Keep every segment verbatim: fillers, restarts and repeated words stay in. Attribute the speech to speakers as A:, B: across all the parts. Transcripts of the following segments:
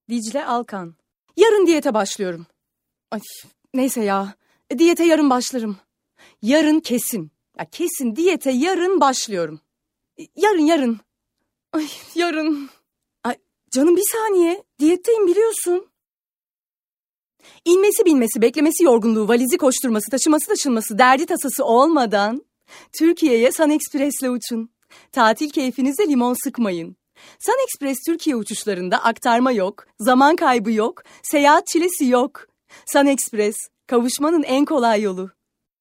A: Dicle Alkan. Yarın diyete başlıyorum. Ay, neyse ya. Diyete yarın başlarım. Yarın kesin. Ya kesin diyete yarın başlıyorum. Yarın yarın. Ay yarın. Ay, canım bir saniye. Diyetteyim biliyorsun. İnmesi binmesi, beklemesi yorgunluğu, valizi koşturması, taşıması taşınması, derdi tasası olmadan Türkiye'ye Sun Express'le uçun. Tatil keyfinize limon sıkmayın. Sun Express Türkiye uçuşlarında aktarma yok, zaman kaybı yok, seyahat çilesi yok. Sun Express, kavuşmanın en kolay yolu.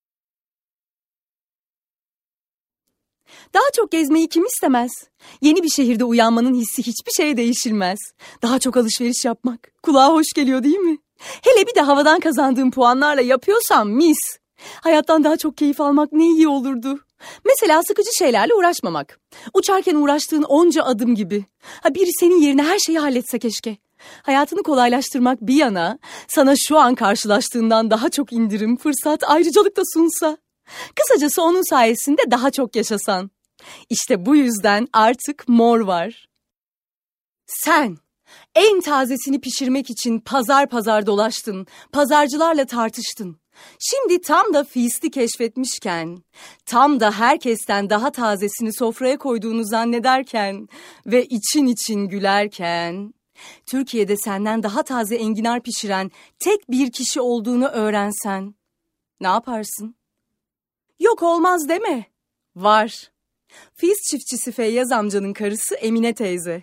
A: Daha çok gezmeyi kim istemez? Yeni bir şehirde uyanmanın hissi hiçbir şeye değişilmez. Daha çok alışveriş yapmak kulağa hoş geliyor değil mi? Hele bir de havadan kazandığım puanlarla yapıyorsam mis. Hayattan daha çok keyif almak ne iyi olurdu. Mesela sıkıcı şeylerle uğraşmamak. Uçarken uğraştığın onca adım gibi. Ha, biri senin yerine her şeyi halletse keşke. Hayatını kolaylaştırmak bir yana, sana şu an karşılaştığından daha çok indirim, fırsat, ayrıcalık da sunsa. Kısacası onun sayesinde daha çok yaşasan. İşte bu yüzden artık mor var. Sen en tazesini pişirmek için pazar pazar dolaştın, pazarcılarla tartıştın. Şimdi tam da feast'i keşfetmişken, tam da herkesten daha tazesini sofraya koyduğunu zannederken ve için için gülerken, Türkiye'de senden daha taze enginar pişiren tek bir kişi olduğunu öğrensen, ne yaparsın? Yok olmaz deme. Var. Feast çiftçisi Feyyaz amcanın karısı Emine teyze.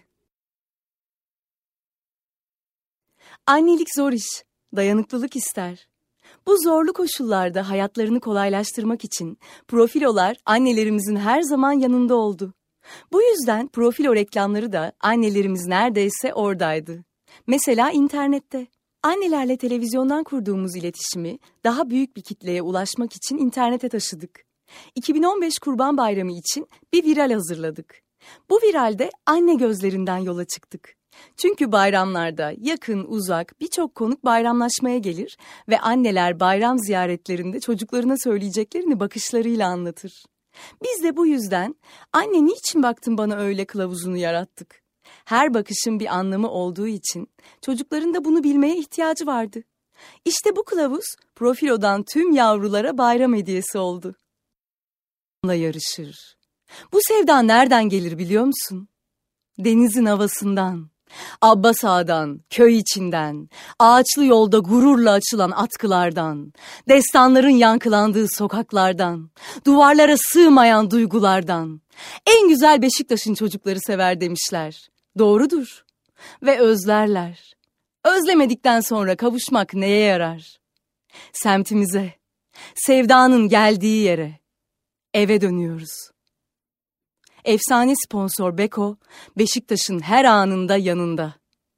A: Annelik zor iş, dayanıklılık ister. Bu zorlu koşullarda hayatlarını kolaylaştırmak için Profilolar annelerimizin her zaman yanında oldu. Bu yüzden Profilo reklamları da annelerimiz neredeyse oradaydı. Mesela internette. Annelerle televizyondan kurduğumuz iletişimi daha büyük bir kitleye ulaşmak için internete taşıdık. iki bin on beş Kurban Bayramı için bir viral hazırladık. Bu viralde anne gözlerinden yola çıktık. Çünkü bayramlarda yakın, uzak birçok konuk bayramlaşmaya gelir ve anneler bayram ziyaretlerinde çocuklarına söyleyeceklerini bakışlarıyla anlatır. Biz de bu yüzden "Anne niçin baktın bana öyle" kılavuzunu yarattık. Her bakışın bir anlamı olduğu için çocukların da bunu bilmeye ihtiyacı vardı. İşte bu kılavuz Profilo'dan tüm yavrulara bayram hediyesi oldu. Yarışır. Bu sevda nereden gelir biliyor musun? Denizin havasından, Abbas Ağa'dan, köy içinden, ağaçlı yolda gururla açılan atkılardan, destanların yankılandığı sokaklardan, duvarlara sığmayan duygulardan. En güzel Beşiktaş'ın çocukları sever demişler. Doğrudur. Ve özlerler. Özlemedikten sonra kavuşmak neye yarar? Semtimize, sevdanın geldiği yere, eve dönüyoruz. Efsane sponsor Beko, Beşiktaş'ın her anında yanında.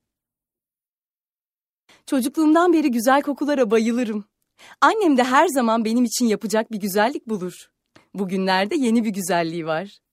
A: Çocukluğumdan beri güzel kokulara bayılırım. Annem de her zaman benim için yapacak bir güzellik bulur. Bugünlerde yeni bir güzelliği var.